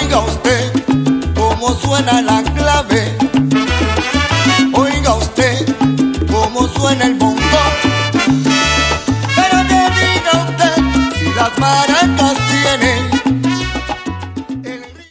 Oiga usted cómo suena la clave, oiga usted cómo suena el bongo. Pero que diga usted si las maracas